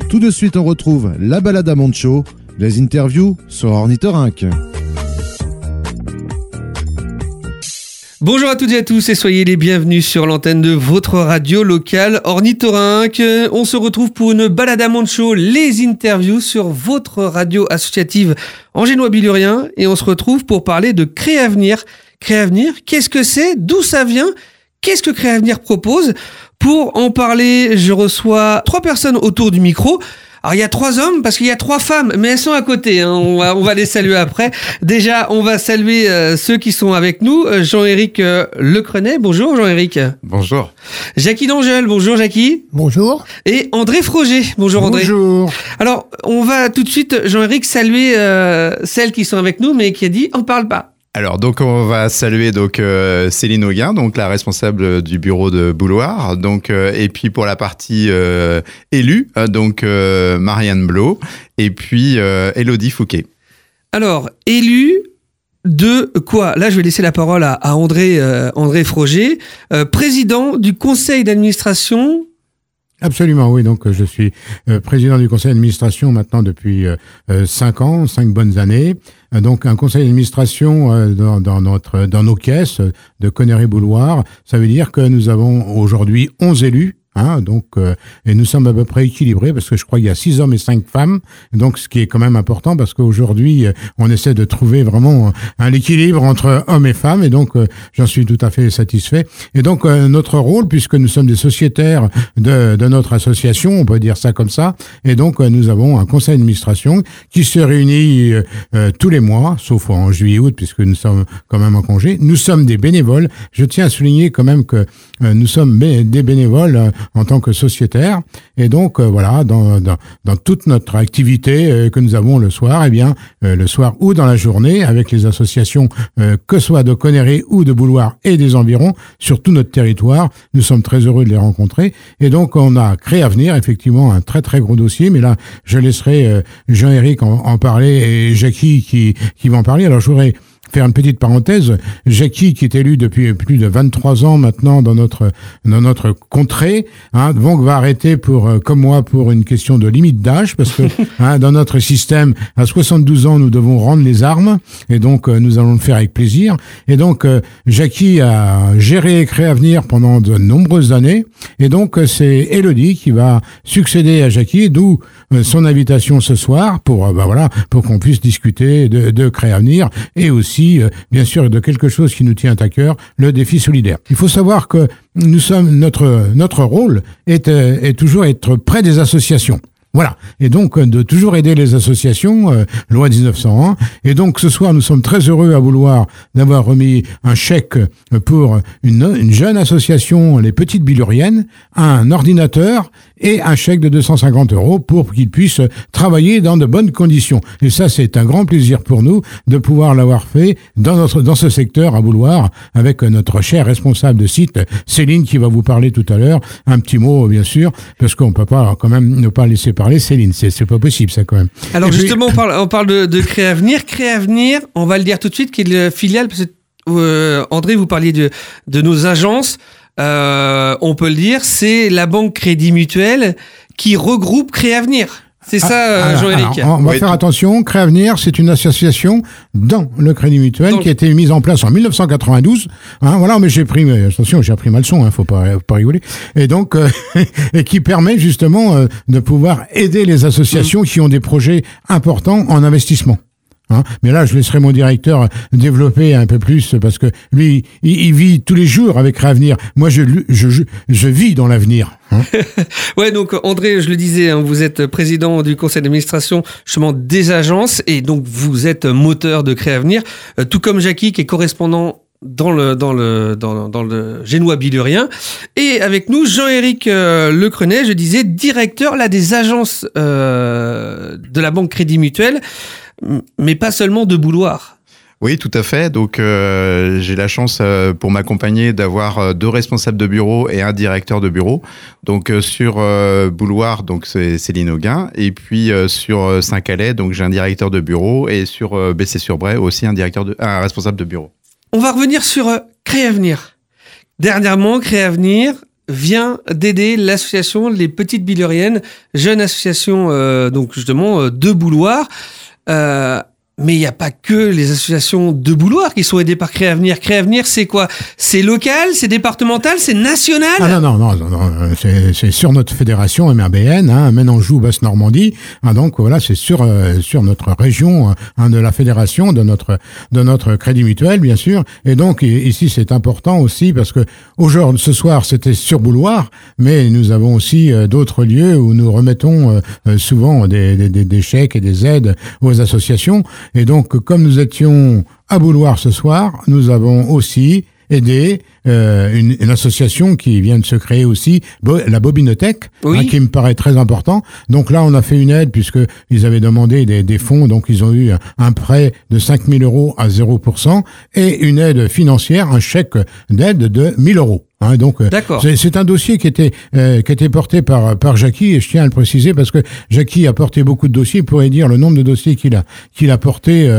Tout de suite, on retrouve la balade à Moncho, les interviews sur Ornithorynque. Bonjour à toutes et à tous et soyez les bienvenus sur l'antenne de votre radio locale Ornithorynque. On se retrouve pour une balade à Moncho, les interviews sur votre radio associative Angénois-Bilurien et on se retrouve pour parler de Créavenir. Créavenir, qu'est-ce que c'est? D'où ça vient? Qu'est-ce que Créavenir propose? Pour en parler, je reçois 3 personnes autour du micro. Alors il y a 3 hommes parce qu'il y a 3 femmes, mais elles sont à côté. Hein. On va les saluer après. Déjà, on va saluer ceux qui sont avec nous. Jean-Éric Lecrenet. Bonjour Jean-Éric. Bonjour. Jackie D'Angel. Bonjour Jackie. Bonjour. Et André Froger. Bonjour André. Bonjour. Alors on va tout de suite, Jean-Éric, saluer celles qui sont avec nous, mais qui a dit on parle pas. Alors donc on va saluer Céline Auguin, donc la responsable du bureau de Bouloir, et puis pour la partie élue, Marianne Blot et puis Élodie Fouquet. Alors élue de quoi? Là je vais laisser la parole à André Froger, président du conseil d'administration. Absolument, oui. Donc, je suis président du conseil d'administration maintenant depuis 5 bonnes années. Donc, un conseil d'administration dans nos caisses de Connery-Bouloir, ça veut dire que nous avons aujourd'hui 11 élus. Et nous sommes à peu près équilibrés parce que je crois qu'il y a 6 hommes et 5 femmes. Donc, ce qui est quand même important parce qu'aujourd'hui, on essaie de trouver vraiment un équilibre entre hommes et femmes. Et donc, j'en suis tout à fait satisfait. Et donc, notre rôle, puisque nous sommes des sociétaires de notre association, on peut dire ça comme ça. Et donc, nous avons un conseil d'administration qui se réunit tous les mois, sauf en juillet-août, puisque nous sommes quand même en congé. Nous sommes des bénévoles. Je tiens à souligner quand même que nous sommes des bénévoles en tant que sociétaire. Et donc, voilà, dans toute notre activité que nous avons le soir, le soir ou dans la journée, avec les associations, que ce soit de Connery ou de Bouloir et des environs, sur tout notre territoire, nous sommes très heureux de les rencontrer. Et donc, on a Créavenir, effectivement, un très très gros dossier, mais là, je laisserai Jean-Éric en parler et Jackie qui va en parler. Alors, je voudrais faire une petite parenthèse. Jackie, qui est élu depuis plus de 23 ans maintenant dans notre contrée, donc va arrêter comme moi, pour une question de limite d'âge, parce que dans notre système, à 72 ans, nous devons rendre les armes, et donc nous allons le faire avec plaisir. Et donc Jackie a géré Créavenir pendant de nombreuses années, et donc c'est Élodie qui va succéder à Jackie, d'où son invitation ce soir pour qu'on puisse discuter de Créavenir et aussi bien sûr de quelque chose qui nous tient à cœur, le défi solidaire. Il faut savoir que notre rôle est toujours être près des associations. Voilà. Et donc, de toujours aider les associations, loi 1901. Et donc, ce soir, nous sommes très heureux à Bouloir d'avoir remis un chèque pour une jeune association, les Petites Biluriennes, un ordinateur et un chèque de 250 € pour qu'ils puissent travailler dans de bonnes conditions. Et ça, c'est un grand plaisir pour nous de pouvoir l'avoir fait dans ce secteur à Bouloir avec notre chère responsable de site, Céline, qui va vous parler tout à l'heure. Un petit mot, bien sûr, parce qu'on peut pas quand même ne pas laisser parler Céline. C'est pas possible, ça, quand même. Alors, justement, on parle de Créavenir. Créavenir, on va le dire tout de suite, qui est le filiale, parce que, André, vous parliez de nos agences. On peut le dire, c'est la banque Crédit Mutuel qui regroupe Créavenir. C'est ça, Jean-Éric. On va faire attention. Créavenir, c'est une association dans le Crédit Mutuel qui a été mise en place en 1992. Mais j'ai appris ma leçon, faut pas rigoler. Et donc, et qui permet justement de pouvoir aider les associations qui ont des projets importants en investissement. Mais là, je laisserai mon directeur développer un peu plus parce que lui, il vit tous les jours avec Créavenir. Moi, je vis dans l'avenir. Ouais, donc André, je le disais, vous êtes président du conseil d'administration justement des agences et donc vous êtes moteur de Créavenir, tout comme Jackie qui est correspondant dans le Génois bilurien. Et avec nous, Jean-Éric Lecrenet, je disais, directeur là des agences de la banque Crédit Mutuel, mais pas seulement de Bouloir. Oui, tout à fait. Donc, j'ai la chance pour m'accompagner d'avoir 2 responsables de bureau et un directeur de bureau. Donc, sur Bouloir, donc c'est Céline Auguin. Et puis, sur Saint-Calais, donc j'ai un directeur de bureau. Et sur Bessay-sur-Bray, aussi un responsable de bureau. On va revenir sur Créavenir. Dernièrement, Créavenir vient d'aider l'association Les Petites Billuriennes, jeune association donc justement de Bouloir. Mais il n'y a pas que les associations de Bouloir qui sont aidées par Créavenir. Créavenir, c'est quoi? C'est local, c'est départemental, c'est national? Ah non, c'est sur notre fédération MRBN, Maine-Anjou, Basse-Normandie. Donc voilà, c'est sur notre région de la fédération, de notre Crédit Mutuel, bien sûr. Et donc ici, c'est important aussi parce que aujourd'hui, ce soir, c'était sur Bouloir, mais nous avons aussi d'autres lieux où nous remettons souvent des chèques et des aides aux associations. Et donc, comme nous étions à Bouloir ce soir, nous avons aussi aidé une association qui vient de se créer aussi, la Bobinothèque, qui me paraît très important. Donc là, on a fait une aide puisque ils avaient demandé des fonds, donc ils ont eu un prêt de 5 000 € à 0% et une aide financière, un chèque d'aide de 1 000 €. Donc c'est un dossier qui était porté par Jackie, et je tiens à le préciser parce que Jackie a porté beaucoup de dossiers. Il pourrait dire le nombre de dossiers qu'il a porté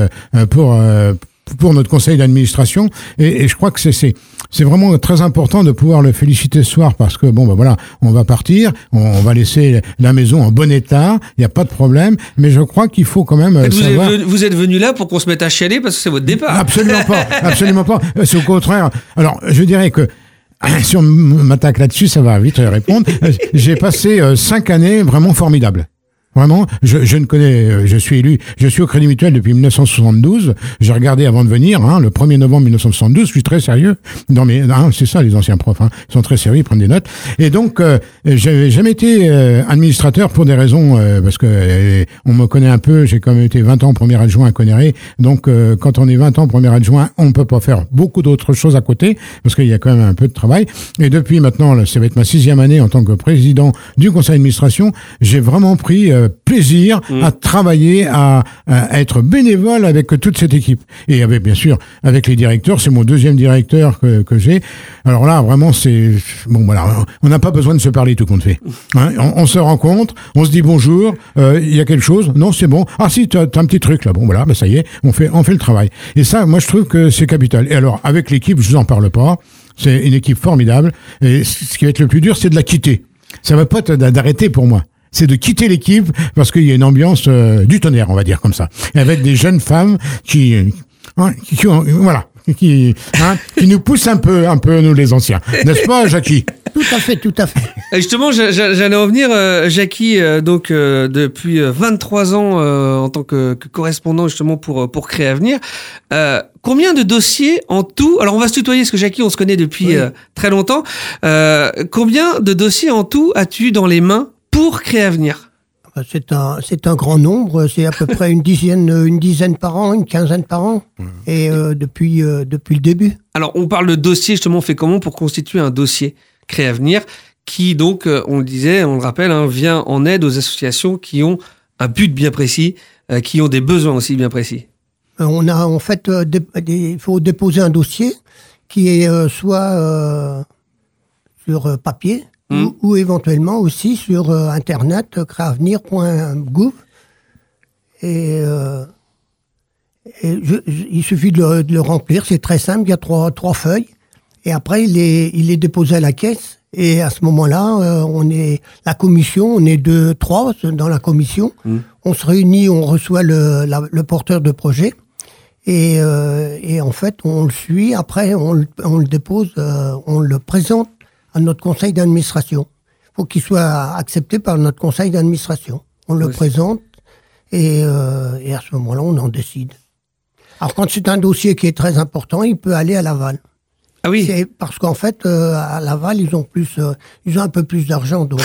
pour notre conseil d'administration, et je crois que c'est vraiment très important de pouvoir le féliciter ce soir parce que voilà, on va partir, on va laisser la maison en bon état, il n'y a pas de problème, mais je crois qu'il faut quand même savoir... Vous êtes venu là pour qu'on se mette à chialer parce que c'est votre départ. Absolument pas. C'est au contraire. Alors, je dirais que si on m'attaque là-dessus, ça va vite répondre. J'ai passé 5 années vraiment formidables. Vraiment, je suis au Crédit Mutuel depuis 1972. J'ai regardé avant de venir, le 1er novembre 1972. Je suis très sérieux. C'est ça, les anciens profs, ils sont très sérieux, ils prennent des notes. Et donc, j'ai jamais été administrateur pour des raisons, parce que on me connaît un peu. J'ai quand même été 20 ans premier adjoint à Conneré. Donc, quand on est 20 ans premier adjoint, on peut pas faire beaucoup d'autres choses à côté, parce qu'il y a quand même un peu de travail. Et depuis maintenant, ça va être ma 6e année en tant que président du conseil d'administration. J'ai vraiment pris plaisir à travailler, à être bénévole avec toute cette équipe. Et bien sûr, avec les directeurs, c'est mon 2e directeur que j'ai. Alors là, vraiment, voilà, on n'a pas besoin de se parler tout compte fait. On se rencontre, on se dit bonjour, il y a quelque chose? Non, c'est bon. Ah si, t'as un petit truc là. Bon, voilà, ça y est, on fait le travail. Et ça, moi, je trouve que c'est capital. Et alors, avec l'équipe, je vous en parle pas. C'est une équipe formidable. Et ce qui va être le plus dur, c'est de la quitter. Ça va pas d'arrêter pour moi. C'est de quitter l'équipe parce qu'il y a une ambiance du tonnerre, on va dire comme ça, et avec des jeunes femmes qui nous poussent un peu nous les anciens, n'est-ce pas, Jackie? Tout à fait. Justement, j'allais en venir, Jackie, depuis 23 ans en tant que correspondant justement pour Créavenir. Combien de dossiers en tout? Alors on va se tutoyer parce que Jackie, on se connaît depuis très longtemps. Combien de dossiers en tout as-tu dans les mains pour Créavenir? C'est un grand nombre, c'est à peu près une dizaine par an, une quinzaine par an, et depuis le début. Alors on parle de dossier, justement, on fait comment pour constituer un dossier Créavenir qui donc, on le rappelle, vient en aide aux associations qui ont un but bien précis, qui ont des besoins aussi bien précis. On a en fait, il faut déposer un dossier qui est soit sur papier, ou éventuellement aussi sur internet, créavenir.gouv. Et il suffit de le remplir, c'est très simple, il y a trois feuilles. Et après, il est déposé à la caisse. Et à ce moment-là, on est 3 dans la commission. On se réunit, on reçoit le porteur de projet. Et en fait, on le suit. Après, on le dépose, on le présente à notre conseil d'administration. Il faut qu'il soit accepté par notre conseil d'administration. On le présente et à ce moment-là, on en décide. Alors, quand c'est un dossier qui est très important, il peut aller à l'aval. Ah oui. C'est parce qu'en fait, à l'aval, ils ont un peu plus d'argent, donc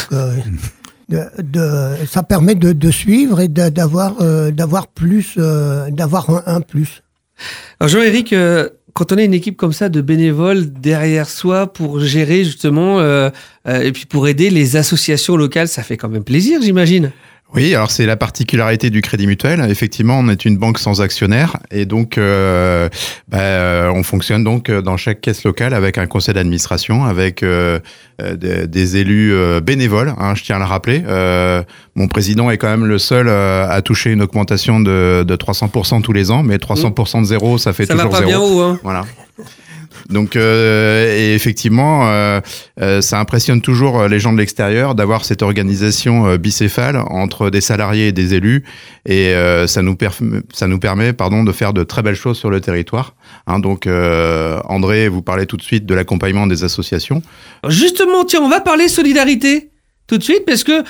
ça permet de suivre et d'avoir plus, d'avoir un plus. Alors Jean-Éric, quand on a une équipe comme ça de bénévoles derrière soi pour gérer justement et puis pour aider les associations locales, ça fait quand même plaisir, j'imagine. Oui, alors c'est la particularité du Crédit Mutuel. Effectivement, on est une banque sans actionnaires et donc on fonctionne donc dans chaque caisse locale avec un conseil d'administration, avec des élus bénévoles. Je tiens à le rappeler. Mon président est quand même le seul à toucher une augmentation de 300% tous les ans, mais 300% de zéro, ça fait toujours zéro. Ça va pas bien haut, hein. Voilà. Donc, et effectivement, ça impressionne toujours les gens de l'extérieur d'avoir cette organisation bicéphale entre des salariés et des élus, et ça nous permet de faire de très belles choses sur le territoire. Donc, André, vous parlez tout de suite de l'accompagnement des associations. Justement, tiens, on va parler solidarité tout de suite, parce que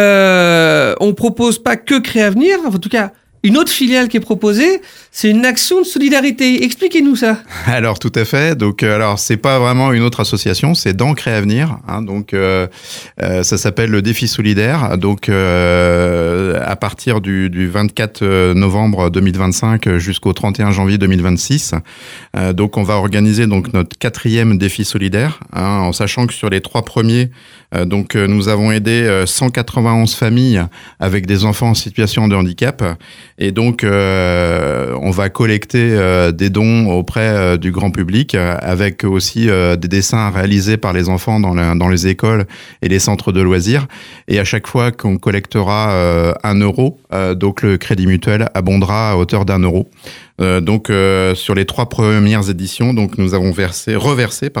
on propose pas que Créavenir, en tout cas. Une autre filiale qui est proposée, c'est une action de solidarité. Expliquez-nous ça. Alors, tout à fait. Donc, c'est pas vraiment une autre association, c'est dans Créavenir. Donc, ça s'appelle le Défi solidaire. Donc, à partir du 24 novembre 2025 jusqu'au 31 janvier 2026. Donc, on va organiser donc notre 4e Défi solidaire, en sachant que sur les 3 premiers, nous avons aidé 191 familles avec des enfants en situation de handicap. Et donc, on va collecter des dons auprès du grand public, avec aussi des dessins réalisés par les enfants dans les écoles et les centres de loisirs. Et à chaque fois qu'on collectera 1 euro, donc le Crédit Mutuel abondera à hauteur d'1 euro. Sur les 3 premières éditions, donc nous avons reversé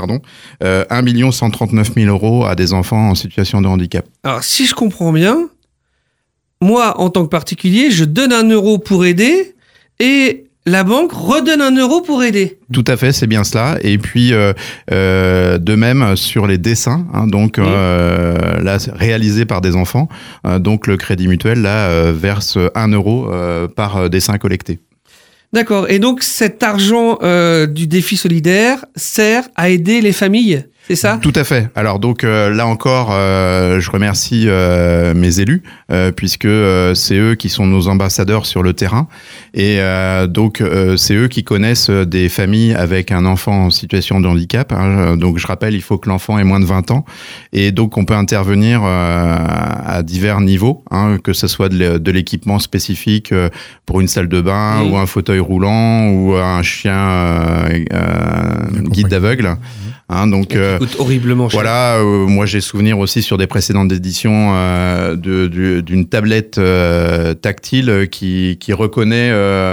1 139 000 euros à des enfants en situation de handicap. Alors, si je comprends bien, moi, en tant que particulier, je donne 1 euro pour aider et la banque redonne 1 euro pour aider. Tout à fait, c'est bien cela. Et puis, de même, sur les dessins, là, réalisés par des enfants, donc le Crédit Mutuel, là, verse 1 euro par dessin collecté. D'accord. Et donc, cet argent du défi solidaire sert à aider les familles, c'est ça ? Tout à fait. Alors donc là encore, je remercie mes élus, puisque c'est eux qui sont nos ambassadeurs sur le terrain. Et donc c'est eux qui connaissent des familles avec un enfant en situation de handicap. Donc je rappelle, il faut que l'enfant ait moins de 20 ans. Et donc on peut intervenir à divers niveaux, que ce soit de l'équipement spécifique pour une salle de bain, ou un fauteuil roulant, ou un chien guide d'aveugle. Donc qui coûte horriblement cher. Voilà, moi j'ai souvenir aussi sur des précédentes éditions d'une tablette tactile qui reconnaît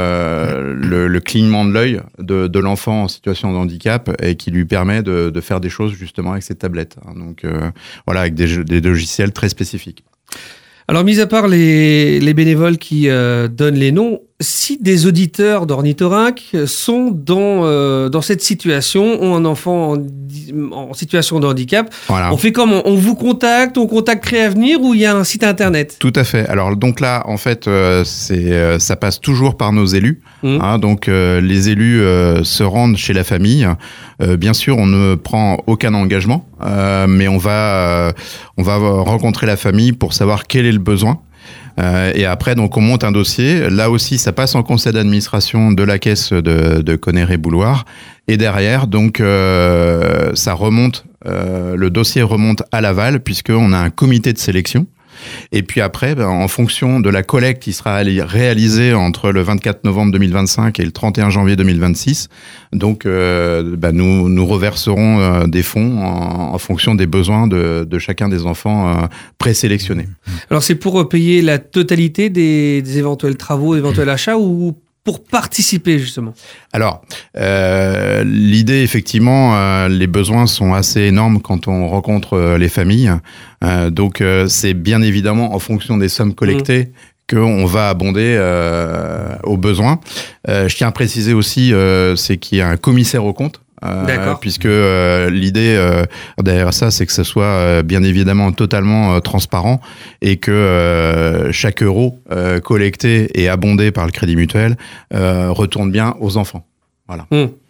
le clignement de l'œil de l'enfant en situation de handicap et qui lui permet de faire des choses justement avec cette tablette. Donc voilà, avec des logiciels très spécifiques. Alors, mis à part les bénévoles qui donnent les noms, si des auditeurs d'Ornithorynque sont dans cette situation, ont un enfant en situation de handicap, voilà. On fait comment ? On vous contacte, on contacte Créavenir ou il y a un site internet ? Tout à fait. Alors donc là, en fait, ça passe toujours par nos élus. Donc les élus se rendent chez la famille. Bien sûr, on ne prend aucun engagement, mais on va rencontrer la famille pour savoir quel est le besoin. Et après, donc, on monte un dossier. Là aussi, ça passe en conseil d'administration de la caisse de Conneré-Bouloir. Et derrière, donc, ça remonte, le dossier remonte à l'aval, puisqu'on a un comité de sélection. Et puis après, en fonction de la collecte qui sera réalisée entre le 24 novembre 2025 et le 31 janvier 2026, donc nous reverserons des fonds en fonction des besoins de chacun des enfants présélectionnés. Alors c'est pour payer la totalité des éventuels travaux, éventuels achats ou pour participer justement? Alors, l'idée, effectivement, les besoins sont assez énormes quand on rencontre les familles. Donc, c'est bien évidemment en fonction des sommes collectées qu'on va abonder aux besoins. Je tiens à préciser aussi, c'est qu'il y a un commissaire aux comptes. Puisque l'idée derrière ça, c'est que ce soit bien évidemment totalement transparent et que chaque euro collecté et abondé par le Crédit Mutuel retourne bien aux enfants. Voilà.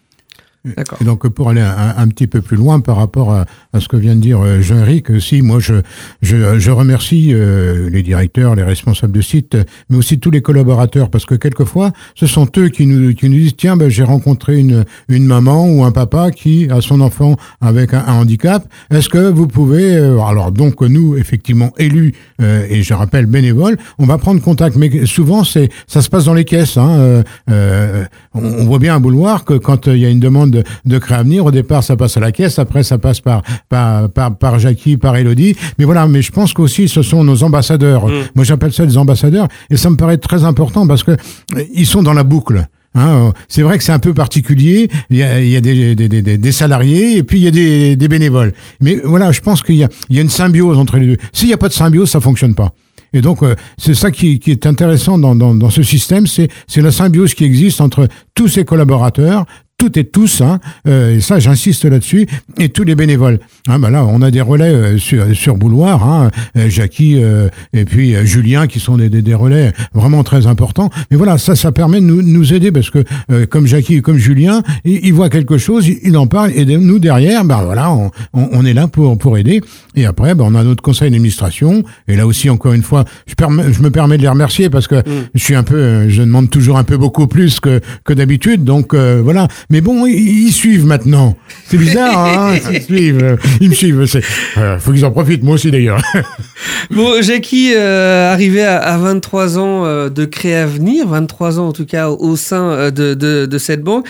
Et donc pour aller un petit peu plus loin par rapport à ce que vient de dire Jean-Éric, aussi, moi je remercie les directeurs, les responsables de site, mais aussi tous les collaborateurs, parce que quelquefois ce sont eux qui nous disent tiens, j'ai rencontré une maman ou un papa qui a son enfant avec un handicap. Est-ce que vous pouvez alors donc nous effectivement élus et je rappelle bénévoles, on va prendre contact, mais souvent ça se passe dans les caisses. On voit bien à Bouloir que quand il y a une demande de Créavenir, au départ ça passe à la caisse, après ça passe par Jackie, par Élodie, mais voilà, mais je pense qu'aussi ce sont nos ambassadeurs. Moi j'appelle ça des ambassadeurs et ça me paraît très important parce que ils sont dans la boucle. Hein, c'est vrai que c'est un peu particulier. Il y a des salariés et puis il y a des bénévoles. Mais voilà, je pense qu'il y a une symbiose entre les deux. S'il n'y a pas de symbiose, ça fonctionne pas. Et donc, c'est ça qui est intéressant dans ce système, c'est la symbiose qui existe entre tous ces collaborateurs, toutes et tous, hein, et ça j'insiste là-dessus, et tous les bénévoles. Hein, là, on a des relais sur Bouloir, hein, Jackie et puis Julien qui sont des relais vraiment très importants. Mais voilà, ça permet de nous aider parce que comme Jackie et comme Julien, ils voient quelque chose, ils en parlent, et nous derrière, voilà, on est là pour aider. Et après, on a notre conseil d'administration. Et là aussi, encore une fois, je me permets de les remercier parce que je demande toujours un peu beaucoup plus que d'habitude. Donc voilà. Mais bon, ils suivent maintenant. C'est bizarre, hein. Ils me suivent. Faut qu'ils en profitent, moi aussi d'ailleurs. Bon, Jackie, arrivé à 23 ans de Créavenir, 23 ans en tout cas au sein de cette banque,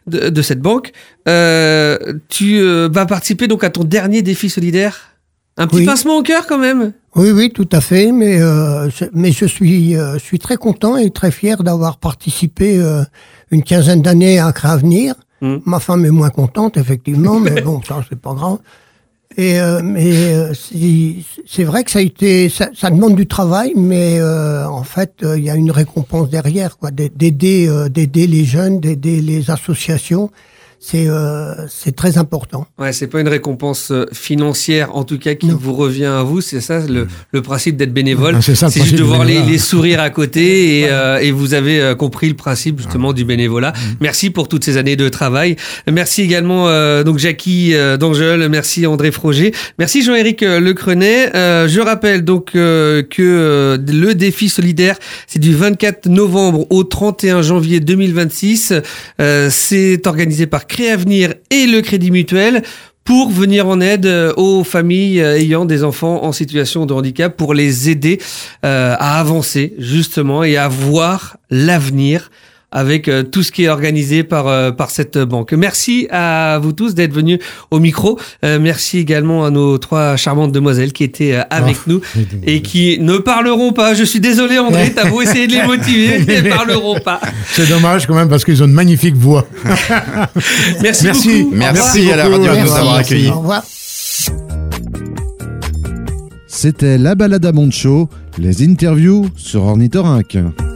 tu vas participer donc à ton dernier défi solidaire. Un petit pincement au cœur quand même. Oui, tout à fait. Mais je suis très content et très fier d'avoir participé une quinzaine d'années à Créavenir. Ma femme est moins contente, effectivement, mais bon, ça c'est pas grave. C'est vrai que ça demande du travail, mais en fait, il y a une récompense derrière, quoi, d'aider les jeunes, d'aider les associations. C'est très important. Ouais, c'est pas une récompense financière, en tout cas, qui vous revient à vous. C'est ça, le principe d'être bénévole. C'est juste de voir les sourires à côté et vous avez compris le principe, justement, du bénévolat. Merci pour toutes ces années de travail. Merci également, donc, Jackie d'Angel. Merci, André Froger. Merci, Jean-Éric Lecrenet. Je rappelle donc que le défi solidaire, c'est du 24 novembre au 31 janvier 2026. C'est organisé par Créavenir et le Crédit Mutuel pour venir en aide aux familles ayant des enfants en situation de handicap, pour les aider à avancer justement et à voir l'avenir avec tout ce qui est organisé par cette banque. Merci à vous tous d'être venus au micro. Merci également à nos 3 charmantes demoiselles qui étaient avec nous et qui ne parleront pas. Je suis désolé, André, t'as beau essayer de les motiver, ils ne parleront pas. C'est dommage quand même parce qu'ils ont une magnifique voix. Merci beaucoup. Merci à la radio de nous avoir accueillis. Au revoir. C'était la balade à Moncho, les interviews sur Ornithorynque.